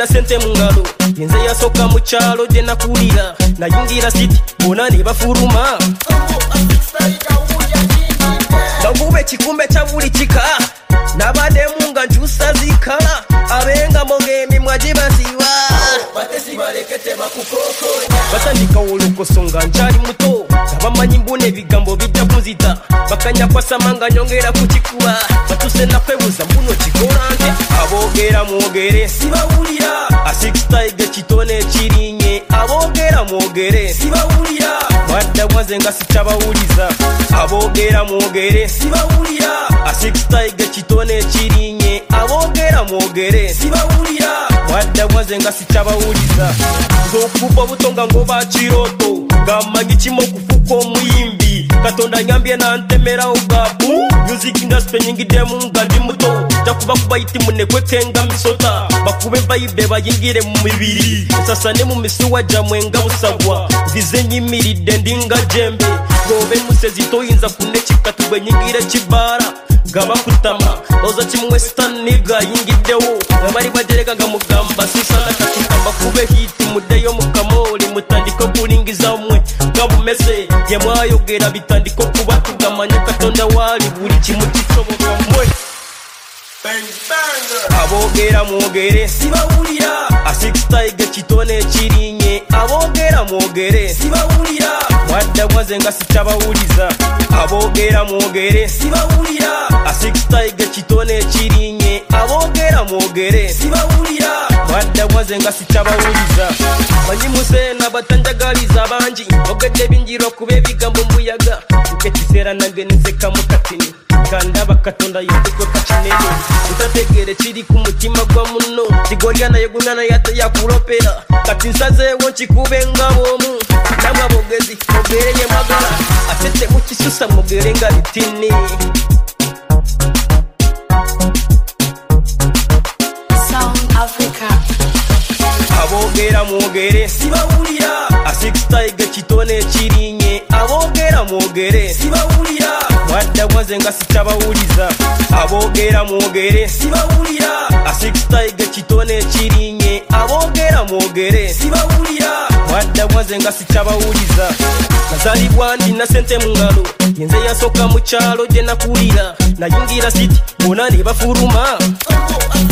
na sente mu ngalo yenze yasoka mu kyalo gye nakulira nayingira city bona ne bafuluma bagube ekikumbe kya buli kika n'abaddemu nga nkyusa zikala abenga mogemi mwagibasiba batandika olukoso nga nkyali muto abamanyi mbuna ebigambo bijja kunzita bakanya kwasama nga nyongera ku kikuba batuse nakwebuuza mbuno kikola nte aboogera mwogere sibawulira asikisitaige kitone ekirinye aboogera mwogere sibawulira wadda mwaze nga sikyabawuliza aboogera mwogere sibawulira asikisitaige kitone ekirinye aboogera mwogere sibawulira wadda mwaze nga sikyabawuliza zokuba obutonga ngoba kiroto gamanyi kimu okufuuka omuyimbi katonda nyambye nantemerawo gabu music industry nyingiddemu nga ndi muto jakuba kubayiti munekwekenga misota bakube vibe bayingire mu mibiri nsasane mu misuwa jamwe nga busagwa nzize nyimiridde ndinga jembe gobe musezi toyinza kunekikatu bwe nyingire kibara gaba kutama oza kimwe stan niga yingiddewo abali bajerekaga mugamba sisala kakutamba kube hiti mudeyo mukamoli mutandiko kulingiza mwe gabumese ye mwayogera bitandiko kuba tugamanya katonda wali buli kimu kisoboka mwe aboogera mwogere sibawulira asikisitaige kitone ekirinye aboogera mwogere sibawulira wadda mwaze nga sikyabawuliza aboogera mwogere sibawulira asikisitaige kitone ekirinye aboogera mwogere sibawulira wadda mwaze nga sikyabawuliza manyi museena batanjagaliza bangi ogedde binjira okuba ebigambo mbuyaga nkekiseera nange nzeka mu katini kandaba katonda yekwe kakinene utategere kiri ku mutima gwa muno kigolya naye gumya naye ate yakulopera kati nsazeewo nkikube nga bwomu namwe abogezi mogere ye magala atete mukisusa mogere nga litini Sound Africa aboogera mwogere sibawulira asikisitaige kitone ekirinye aboogera mwogere sibawulira wadda mwaze nga sikyabawuliza aboogera mwogere sibawulira asikisitaige kitone ekirinye aboogera mwogere sibawulira wadda mwaze nga sikyabawuliza nazalibwa ndina sente mu ngalo yenze yasoka mu kyalo gye nakulira nayingira city bona ne bafuluma